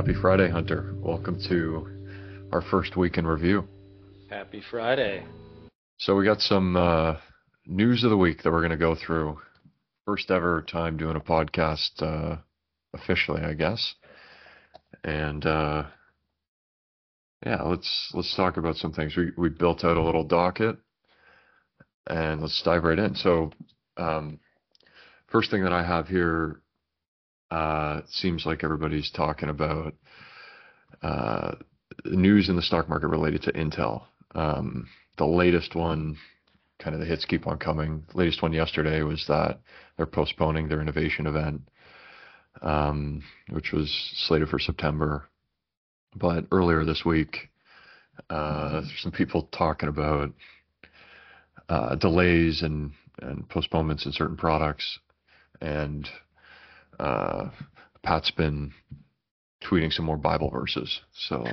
Happy Friday, Hunter. Welcome to our first week in review. Happy Friday. So we got some news of the week that we're going to go through. First ever time doing a podcast officially, I guess. And yeah, let's talk about some things. We built out a little docket, and let's dive right in. So um, first thing that I have here seems like everybody's talking about uh, news in the stock market related to Intel. The latest one, kind of the hits keep on coming. The latest one yesterday was that they're postponing their innovation event, which was slated for September. But earlier this week, there's some people talking about delays and postponements in certain products. And uh, Pat's been tweeting some more Bible verses. So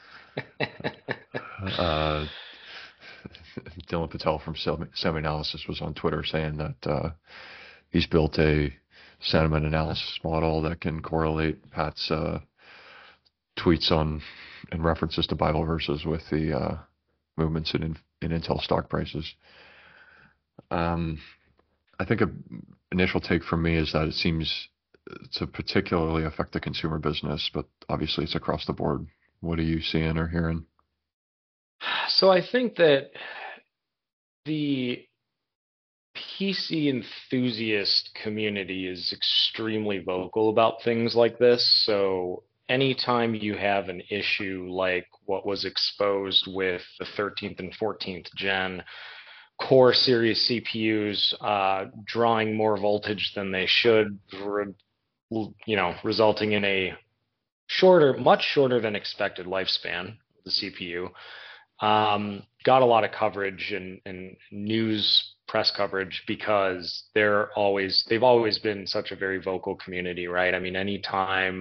uh, Dylan Patel from SemiAnalysis was on Twitter saying that he's built a sentiment analysis model that can correlate Pat's tweets on and references to Bible verses with the movements in Intel stock prices. Um, I think an initial take from me is that it seems to particularly affect the consumer business, but obviously it's across the board. What are you seeing or hearing? So I think that the PC enthusiast community is extremely vocal about things like this. So anytime you have an issue like what was exposed with the 13th and 14th gen core series CPUs drawing more voltage than they should, resulting in a much shorter than expected lifespan of the CPU. Got a lot of coverage and news press coverage because they've always been such a very vocal community, right? I mean, anytime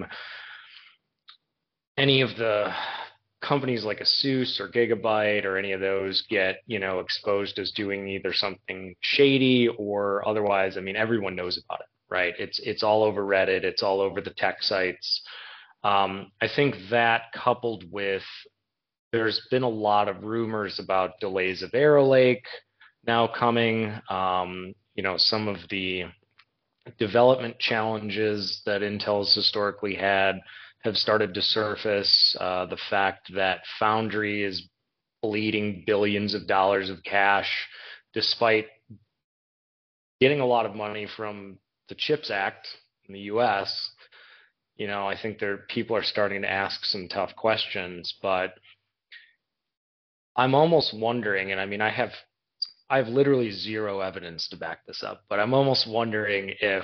any of the companies like Asus or Gigabyte or any of those get, exposed as doing either something shady or otherwise, I mean, everyone knows about it, right? It's all over Reddit, it's all over the tech sites. I think that coupled with there's been a lot of rumors about delays of Arrow Lake now coming. Some of the development challenges that Intel's historically had have started to surface. The fact that Foundry is bleeding billions of dollars of cash despite getting a lot of money from the CHIPS Act in the US. I think people are starting to ask some tough questions, but I'm almost wondering, and I mean, I have literally zero evidence to back this up, but I'm almost wondering if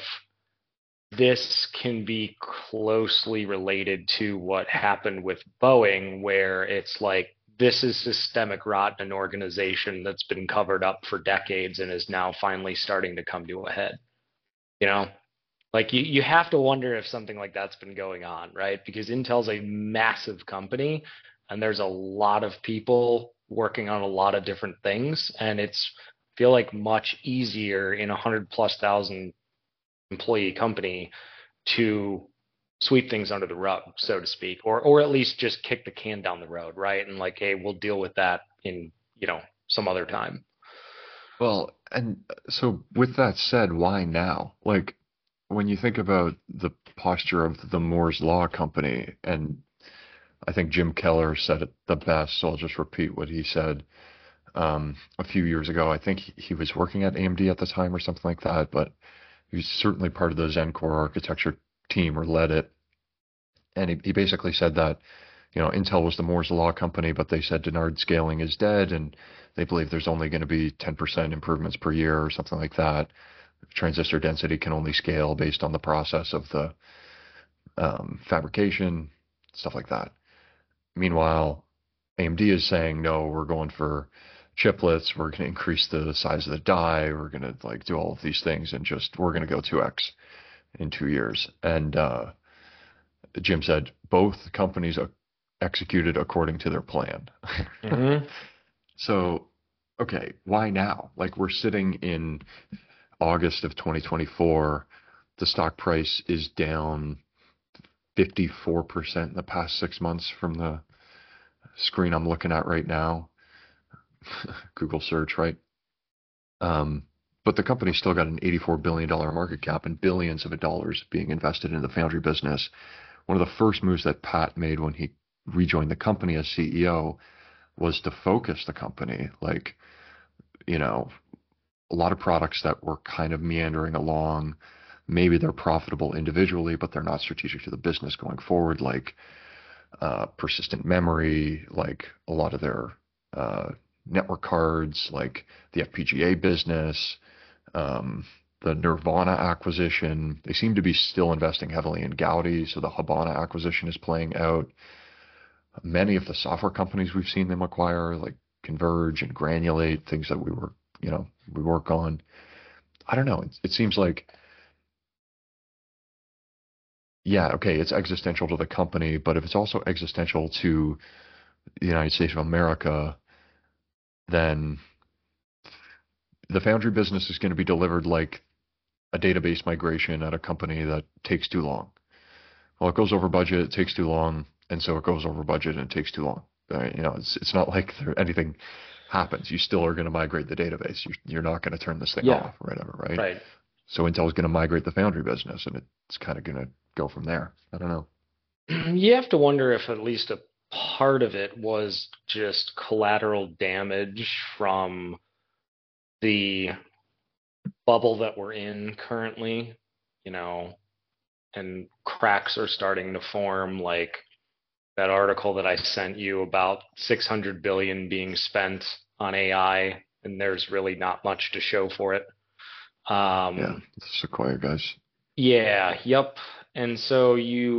this can be closely related to what happened with Boeing, where it's like this is systemic rot in an organization that's been covered up for decades and is now finally starting to come to a head. You know, like you have to wonder if something like that's been going on, right? Because Intel's a massive company and there's a lot of people working on a lot of different things, and it's feel like much easier in 100+ thousand employee company to sweep things under the rug, so to speak, or at least just kick the can down the road, right? And like, hey, we'll deal with that in, some other time. Well, and so with that said, why now? Like, when you think about the posture of the Moore's Law company, and I think Jim Keller said it the best, so I'll just repeat what he said a few years ago. I think he was working at AMD at the time or something like that, but he was certainly part of the Zen core architecture team or led it. And he basically said that, Intel was the Moore's Law company, but they said Dennard scaling is dead, and they believe there's only going to be 10% improvements per year or something like that. Transistor density can only scale based on the process of the fabrication, stuff like that. Meanwhile, AMD is saying, no, we're going for chiplets. We're going to increase the size of the die. We're going to like do all of these things and just we're going to go 2x in 2 years. And Jim said both companies executed according to their plan. Mm-hmm. So, okay, why now? Like we're sitting in August of 2024. The stock price is down 54% in the past 6 months from the screen I'm looking at right now. Google search, right? Um, but the company's still got an $84 billion market cap and billions of dollars being invested in the foundry business. One of the first moves that Pat made when he rejoined the company as CEO was to focus the company. Like, you know, a lot of products that were kind of meandering along. Maybe they're profitable individually, but they're not strategic to the business going forward, like persistent memory, like a lot of their network cards, like the FPGA business, um, the Nirvana acquisition. They seem to be still investing heavily in Gaudi, so the Habana acquisition is playing out. Many of the software companies we've seen them acquire, like Converge and Granulate, things that we work on. I don't know. It seems like, yeah, okay, it's existential to the company, but if it's also existential to the United States of America, then the foundry business is going to be delivered like a database migration at a company that takes too long. Well, it goes over budget, it takes too long, and so it goes over budget and it takes too long. It's not like anything happens. You still are going to migrate the database. You're not going to turn this thing Yeah, off or whatever, right? right. So Intel is going to migrate the foundry business, and it's kind of going to go from there. I don't know. You have to wonder if at least a part of it was just collateral damage from the bubble that we're in currently, you know, and cracks are starting to form, like that article that I sent you about 600 billion being spent on AI, and there's really not much to show for it. Yeah, Um, the Sequoia guys. yeah, yep. And so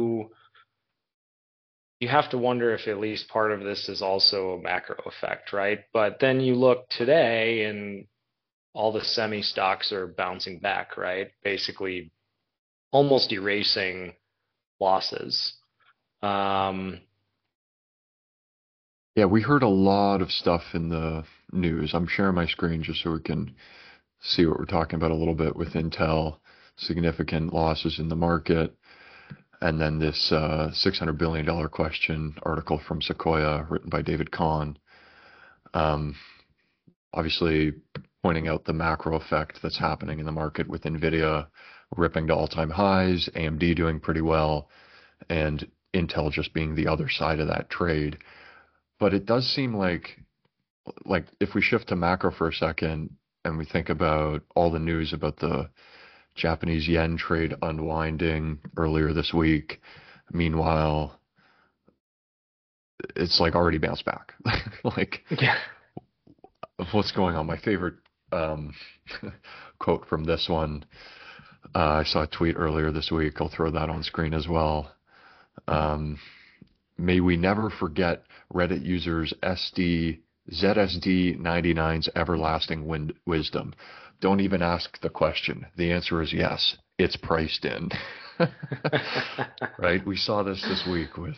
you have to wonder if at least part of this is also a macro effect, right? But then you look today and all the semi stocks are bouncing back, right? Basically almost erasing losses. Um, Yeah, we heard a lot of stuff in the news. I'm sharing my screen just so we can see what we're talking about a little bit with Intel, significant losses in the market, and then this $600 billion question article from Sequoia written by David Kahn. Um, Obviously, pointing out the macro effect that's happening in the market with NVIDIA ripping to all-time highs, AMD doing pretty well, and Intel just being the other side of that trade. But it does seem like if we shift to macro for a second and we think about all the news about the Japanese yen trade unwinding earlier this week, meanwhile, it's like already bounced back. Like, yeah. what's going on? My favorite um, quote from this one, I saw a tweet earlier this week. I'll throw that on screen as well. Um, May we never forget Reddit users ZSD99's everlasting wisdom. Don't even ask the question. The answer is yes. It's priced in. Right? We saw this week with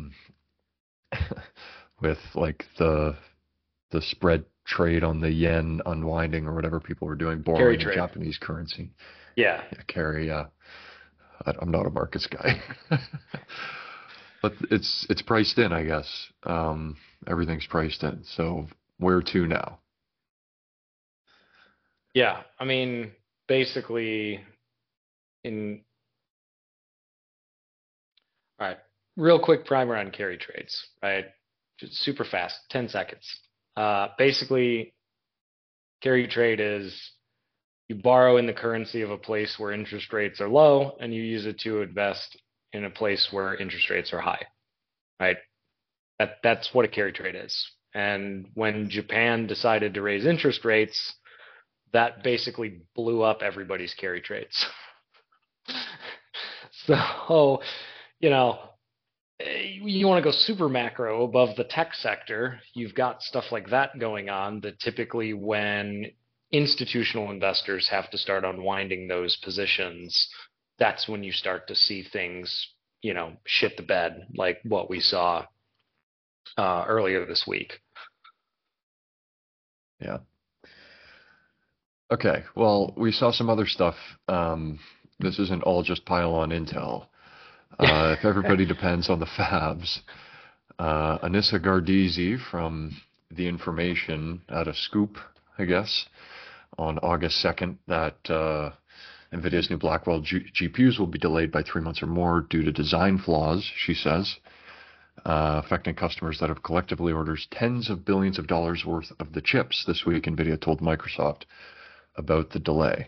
with like the spread trade on the yen unwinding or whatever people were doing, Carry borrowing in trade. Japanese currency. Yeah. Yeah, carry. I'm not a markets guy. But it's priced in, I guess. Everything's priced in. So where to now? Yeah. I mean, basically, in all right, real quick primer on carry trades, right? Just super fast, 10 seconds. Basically, carry trade is you borrow in the currency of a place where interest rates are low and you use it to invest in a place where interest rates are high, right? That's what a carry trade is. And when Japan decided to raise interest rates, that basically blew up everybody's carry trades. So, you know, you want to go super macro above the tech sector, you've got stuff like that going on that typically when institutional investors have to start unwinding those positions, that's when you start to see things, shit the bed, like what we saw earlier this week. Yeah. Okay. Well, we saw some other stuff. This isn't all just pile on Intel. If everybody depends on the fabs, Anissa Gardizi from The Information at a scoop, I guess, on August 2nd that NVIDIA's new Blackwell GPUs will be delayed by 3 months or more due to design flaws, she says, affecting customers that have collectively ordered tens of billions of dollars worth of the chips. This week, NVIDIA told Microsoft about the delay.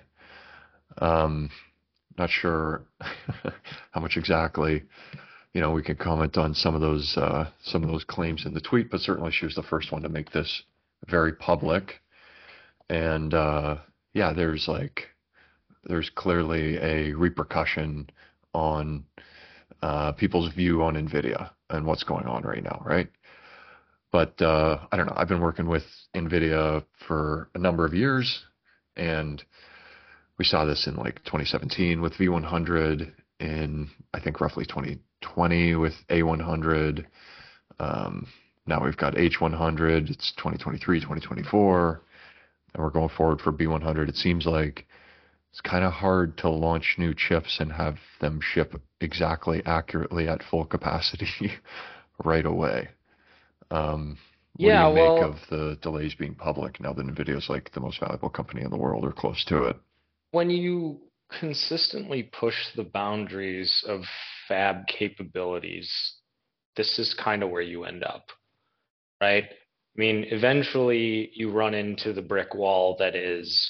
Not sure how much exactly, we can comment on some of those claims in the tweet, but certainly she was the first one to make this very public. And yeah, there's clearly a repercussion on people's view on NVIDIA and what's going on right now, right? But I don't know. I've been working with NVIDIA for a number of years, and we saw this in like 2017 with V100, in I think roughly 2020 with A100. Now we've got H100. It's 2023, 2024, and we're going forward for B100. It seems like it's kind of hard to launch new chips and have them ship exactly accurately at full capacity right away. What do you Yeah, make of well, the delays being public now that NVIDIA is like the most valuable company in the world or close to it? when you consistently push the boundaries of fab capabilities, this is kind of where you end up, right? I mean, eventually you run into the brick wall that is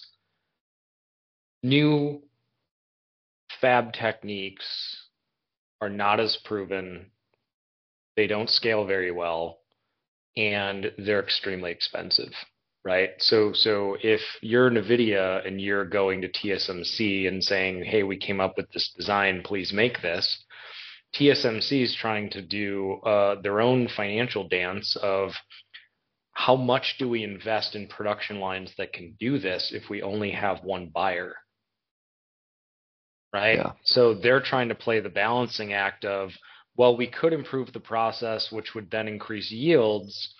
new fab techniques are not as proven, they don't scale very well, and they're extremely expensive, right? So if you're NVIDIA and you're going to TSMC and saying, hey, we came up with this design, please make this, TSMC is trying to do their own financial dance of how much do we invest in production lines that can do this if we only have one buyer, right? Yeah. So they're trying to play the balancing act of, well, we could improve the process, which would then increase yields.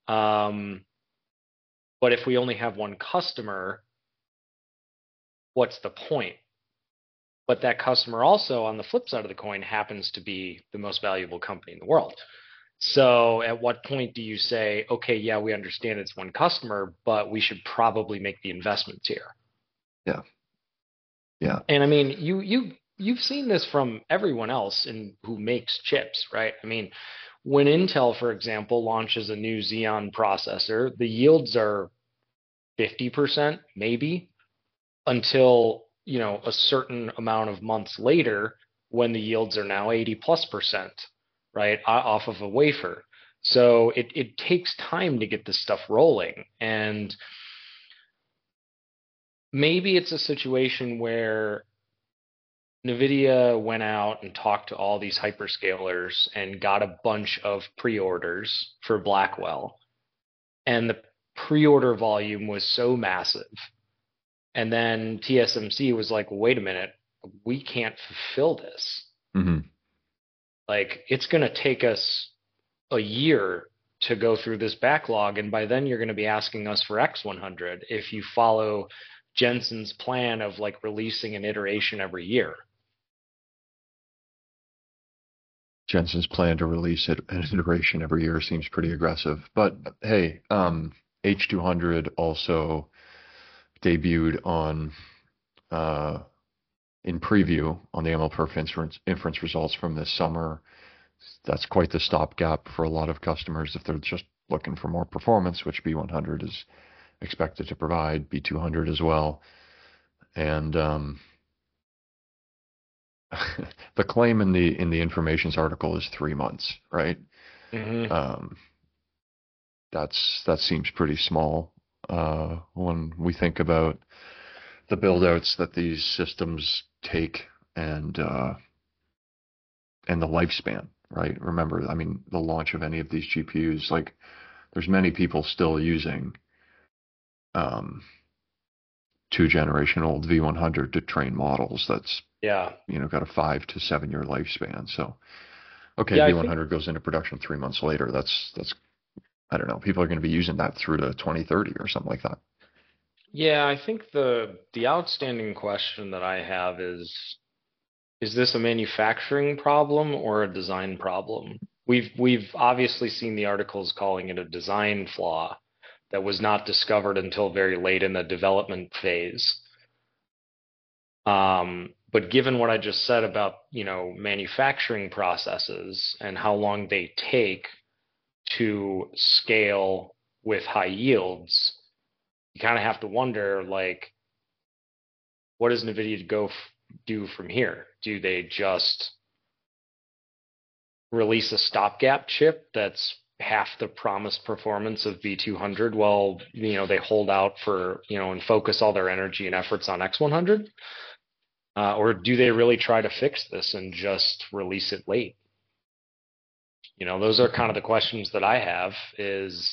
But if we only have one customer, what's the point? But that customer also, on the flip side of the coin, happens to be the most valuable company in the world. So at what point do you say, okay, yeah, we understand it's one customer, but we should probably make the investments here? Yeah. Yeah. And I mean, you've seen this from everyone else in who makes chips, right? I mean, when Intel, for example, launches a new Xeon processor, the yields are 50% maybe until, a certain amount of months later when the yields are now 80+%, right? Off of a wafer. So it takes time to get this stuff rolling. And maybe it's a situation where NVIDIA went out and talked to all these hyperscalers and got a bunch of pre-orders for Blackwell. And the pre-order volume was so massive. And then TSMC was like, well, wait a minute, we can't fulfill this. Hmm. Like, it's going to take us a year to go through this backlog. And by then, you're going to be asking us for X100 if you follow Jensen's plan of like releasing an iteration every year. Jensen's plan to release an iteration every year seems pretty aggressive. But hey, H200 also debuted on in preview on the MLPerf inference results from this summer. That's quite the stopgap for a lot of customers if they're just looking for more performance, which B100 is expected to provide, B200 as well. And the claim in the information's article is 3 months, right? Mm-hmm. Um, that seems pretty small when we think about the build outs that these systems take and the lifespan, right? Remember, I mean, the launch of any of these GPUs, like there's many people still using um, 2 generation old V100 to train models. That's Yeah. got a 5 to 7 year lifespan. So okay, Yeah, I think, V100 goes into production 3 months later. That's I don't know. People are going to be using that through to 2030 or something like that. yeah, I think the outstanding question that I have is Is this a manufacturing problem or a design problem? We've obviously seen the articles calling it a design flaw that was not discovered until very late in the development phase. But given what I just said about, manufacturing processes and how long they take to scale with high yields, you kind of have to wonder, like, what does NVIDIA do from here? Do they just release a stopgap chip that's half the promised performance of B200 while, they hold out for, and focus all their energy and efforts on X100? Or do they really try to fix this and just release it late? Those are kind of the questions that I have is,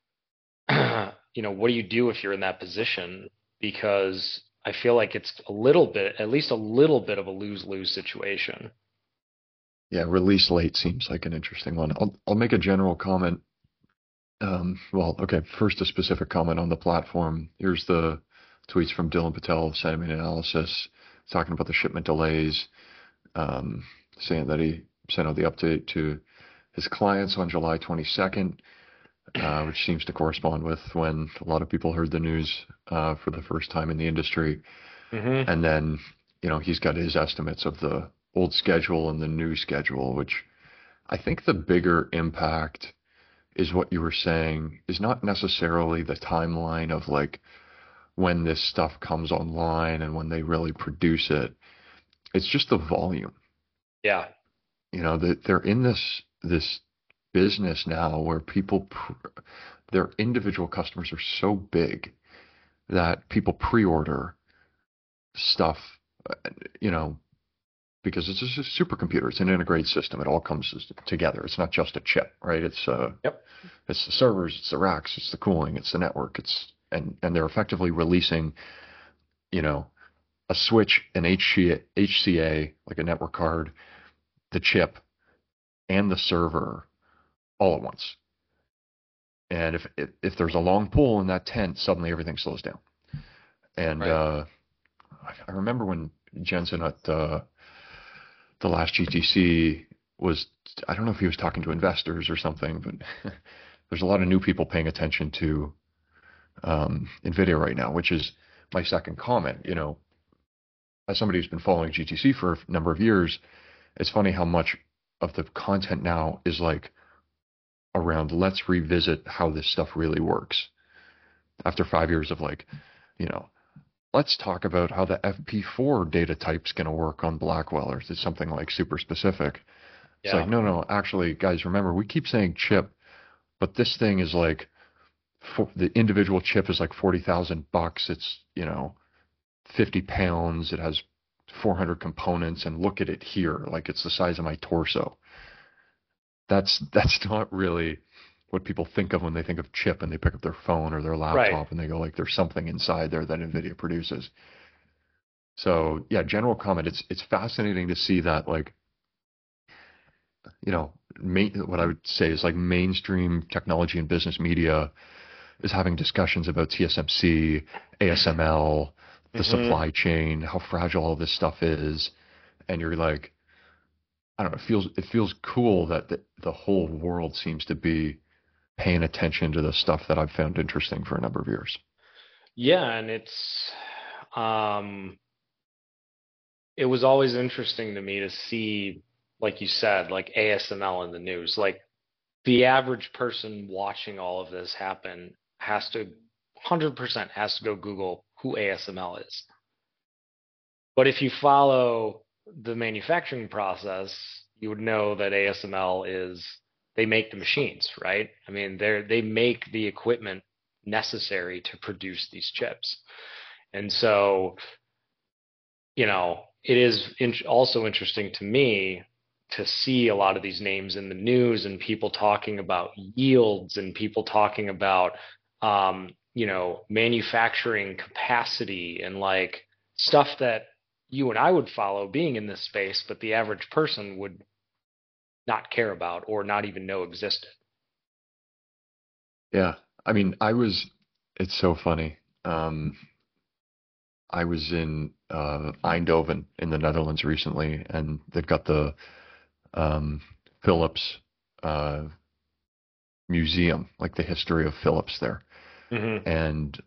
what do you do if you're in that position? Because I feel like it's a little bit, at least a little bit of a lose-lose situation. Yeah, release late seems like an interesting one. I'll make a general comment. Well, okay, first a specific comment on the platform. Here's the tweets from Dylan Patel of Sentiment Analysis talking about the shipment delays, um, saying that he sent out the update to his clients on July 22nd, which seems to correspond with when a lot of people heard the news for the first time in the industry. Hmm. And then, he's got his estimates of the old schedule and the new schedule, which I think the bigger impact is what you were saying is not necessarily the timeline of like when this stuff comes online and when they really produce it. It's just the volume. Yeah. That they're in this business now where their individual customers are so big that people pre-order stuff, uh, you know, because it's just a supercomputer. It's an integrated system. It all comes together. It's not just a chip, right? Yep. It's the servers, it's the racks, it's the cooling, it's the network. And they're effectively releasing, you know, a switch, an HCA, like a network card, the chip, and the server all at once. And if there's a long pull in that tent, suddenly everything slows down. And Right. I remember when Jensen at the last GTC was, I don't know if he was talking to investors or something, but there's a lot of new people paying attention to NVIDIA right now, which is my second comment. As somebody who's been following GTC for a number of years, it's funny how much of the content now is like around let's revisit how this stuff really works. After 5 years of like, you know, let's talk about how the FP4 data type's going to work on Blackwell, or it's something like super specific. It's like, Yeah. no, no, actually, guys, remember, we keep saying chip, but this thing is like, the individual chip is like 40,000 bucks. It's, 50 pounds. It has 400 components, and look at it here, like it's the size of my torso. That's not really what people think of when they think of chip and they pick up their phone or their Right. laptop and they go like, there's something inside there that NVIDIA produces. So yeah, general comment. It's fascinating to see that like, what I would say is like mainstream technology and business media is having discussions about TSMC, ASML, the Hmm. supply chain, how fragile all this stuff is, and you're like, I don't know, it feels cool that the whole world seems to be paying attention to the stuff that I've found interesting for a number of years. Yeah, and um it was always interesting to me to see, like you said, like ASML in the news. Like the average person watching all of this happen has to 100% has to go Google who ASML is. But if you follow the manufacturing process, you would know that ASML is they make the machines, right? I mean, they make the equipment necessary to produce these chips. And so, it is also interesting to me to see a lot of these names in the news and people talking about yields and people talking about, manufacturing capacity and like stuff that you and I would follow being in this space, but the average person would not care about or not even know existed. Yeah. I mean, it's so funny. Um, I was in Eindhoven in the Netherlands recently, and they've got the um, Philips uh, museum, like the history of Philips there, Hmm. and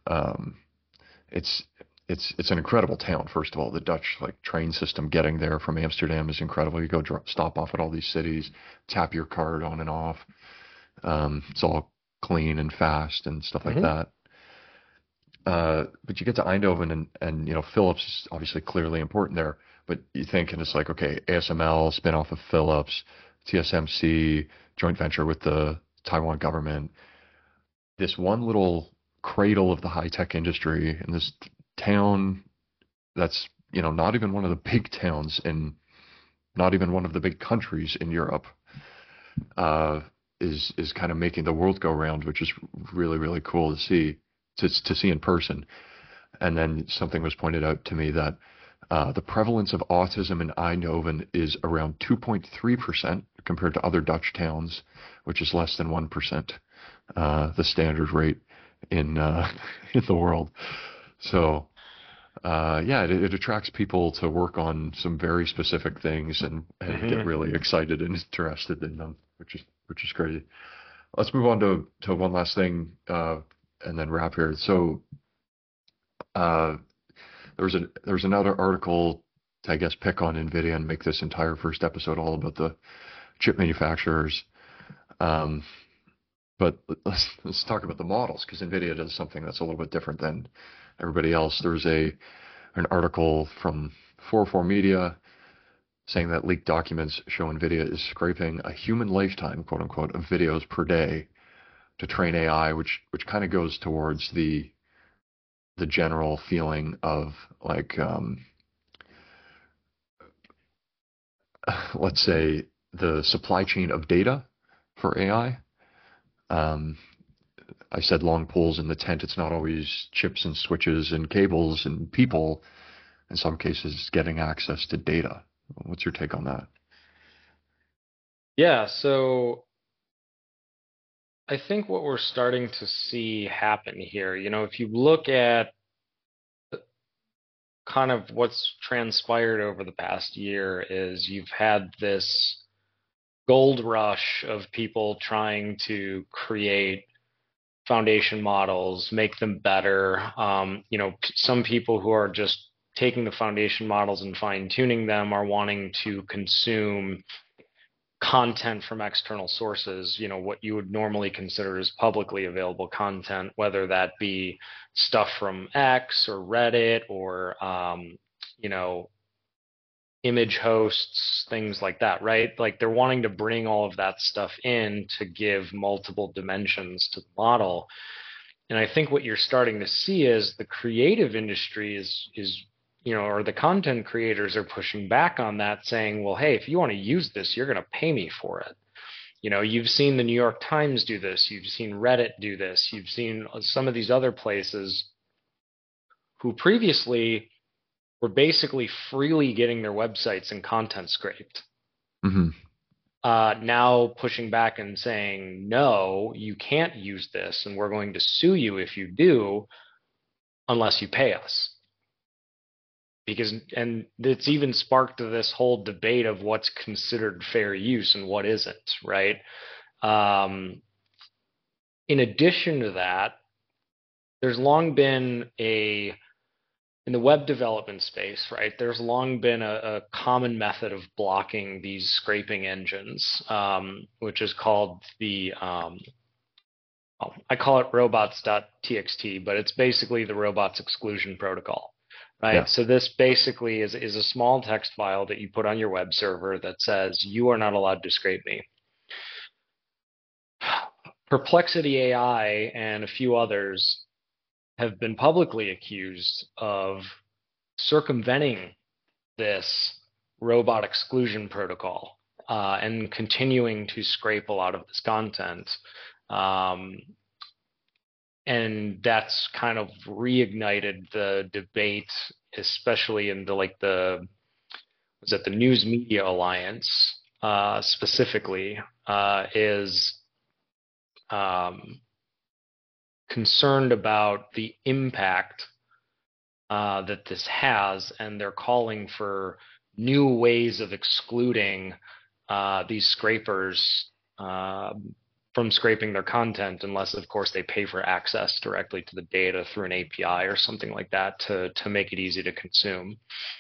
it's it's an incredible town. First of all, the Dutch like train system getting there from Amsterdam is incredible. You go stop off at all these cities, tap your card on and off. It's all clean and fast and stuff like Hmm. that. But you get to Eindhoven and you know Philips is obviously clearly important there. But you think and it's like okay, ASML spin off of Philips, TSMC joint venture with the Taiwan government. This one little cradle of the high tech industry in this town that's you know not even one of the big towns in not even one of the big countries in Europe uh, is kind of making the world go round, which is really cool to see to see in person. And then something was pointed out to me that the prevalence of autism in Eindhoven is around 2.3% compared to other Dutch towns, which is less than 1%, the standard rate in in the world. So yeah, it attracts people to work on some very specific things and get Hmm. really excited and interested in them, which is crazy. Let's move on to one last thing and then wrap here. So uh, there was another article to I guess pick on Nvidia and make this entire first episode all about the chip manufacturers. Um, but let's talk about the models because Nvidia does something that's a little bit different than everybody else. There's a an article from 404 Media saying that leaked documents show NVIDIA is scraping a human lifetime, quote unquote, of videos per day to train AI, which kind of goes towards the general feeling of like, let's say, the supply chain of data for AI. Um, I said long poles in the tent. It's not always chips and switches and cables and people. In some cases, getting access to data. What's your take on that? Yeah, so I think what we're starting to see happen here, if you look at kind of what's transpired over the past year is you've had this gold rush of people trying to create foundation models, make them better. Some people who are just taking the foundation models and fine tuning them are wanting to consume content from external sources, what you would normally consider as publicly available content, whether that be stuff from X or Reddit or, you know, image hosts, things like that, right? Like they're wanting to bring all of that stuff in to give multiple dimensions to the model. And I think what you're starting to see is the creative industry is or the content creators are pushing back on that, saying, well, hey, if you want to use this, you're going to pay me for it. You've seen the New York Times do this, you've seen Reddit do this, you've seen some of these other places who previously were basically freely getting their websites and content scraped. Mm-hmm. Now pushing back and saying, no, you can't use this, and we're going to sue you if you do, unless you pay us. Because, and it's even sparked this whole debate of what's considered fair use and what isn't, right? Um, in addition to that, there's long been in the web development space, right? There's long been a common method of blocking these scraping engines, which is called I call it robots.txt, but it's basically the robots exclusion protocol, right? Yeah. So this basically is a small text file that you put on your web server that says you are not allowed to scrape me. Perplexity AI and a few others have been publicly accused of circumventing this robot exclusion protocol and continuing to scrape a lot of this content. Um, and that's kind of reignited the debate, especially in the was it the News Media Alliance specifically is um, concerned about the impact that this has, and they're calling for new ways of excluding these scrapers from scraping their content, unless, of course, they pay for access directly to the data through an API or something like that to make it easy to consume.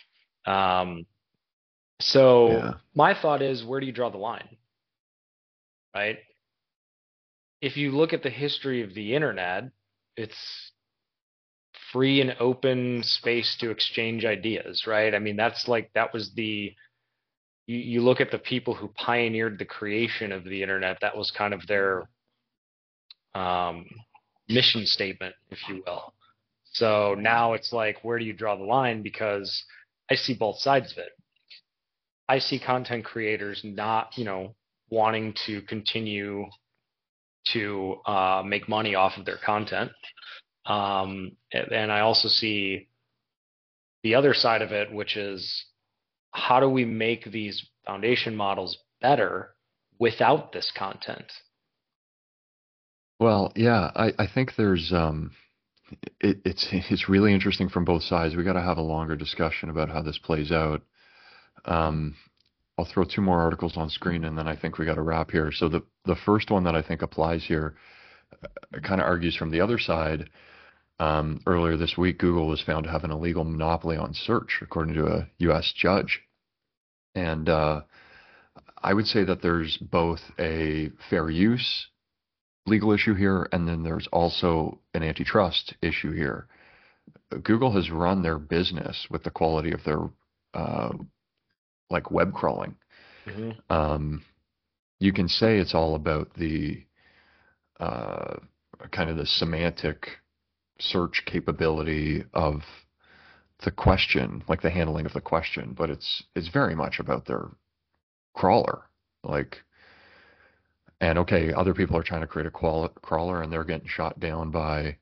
So Yeah. my thought is, where do you draw the line, right? If you look at the history of the internet, it's free and open space to exchange ideas, right? I mean, that was you look at the people who pioneered the creation of the internet, that was kind of their um, mission statement, if you will. So now it's like, where do you draw the line? Because I see both sides of it. I see content creators not, wanting to continue to make money off of their content. And I also see the other side of it, which is, how do we make these foundation models better without this content? Well, yeah, I think there's it's really interesting from both sides. We got to have a longer discussion about how this plays out. Um, I'll throw two more articles on screen, and then I think we got to wrap here. So the first one that I think applies here kind of argues from the other side. Earlier this week, Google was found to have an illegal monopoly on search, according to a U.S. judge. And I would say that there's both a fair use legal issue here, and then there's also an antitrust issue here. Google has run their business with the quality of their uh, like web crawling. Mm-hmm. Um, you can say it's all about the uh, kind of the semantic search capability of the question, like the handling of the question, but it's very much about their crawler. Like, and okay, other people are trying to create a crawler and they're getting shot down by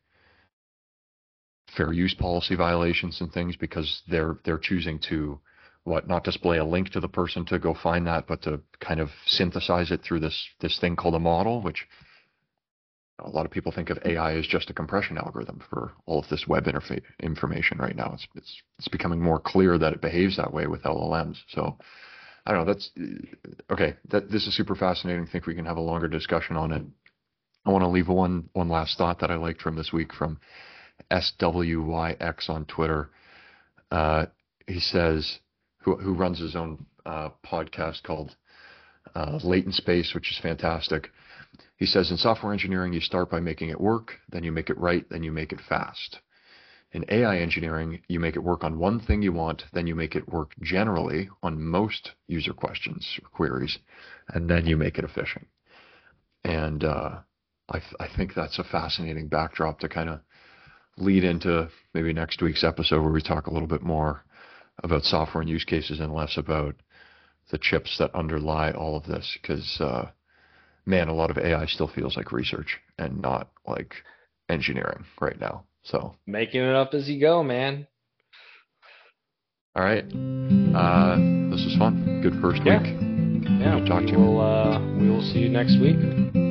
fair use policy violations and things because they're choosing to not display a link to the person to go find that, but to kind of synthesize it through this thing called a model, which a lot of people think of AI as just a compression algorithm for all of this web interface information right now. It's becoming more clear that it behaves that way with LLMs. So I don't know. That's okay. This is super fascinating. I think we can have a longer discussion on it. I want to leave one last thought that I liked from this week from SWYX on Twitter. He says, who runs his own podcast called Latent Space, which is fantastic. He says, in software engineering, you start by making it work, then you make it right, then you make it fast. In AI engineering, you make it work on one thing you want, then you make it work generally on most user questions or queries, and then you make it efficient. And I think that's a fascinating backdrop to kind of lead into maybe next week's episode where we talk a little bit more about software and use cases and less about the chips that underlie all of this. Because, man, a lot of AI still feels like research and not like engineering right now. So, Making it up as you go, man. all right. This was fun. Good first Yeah. week. Yeah. Good to talk to you. We will see you next week.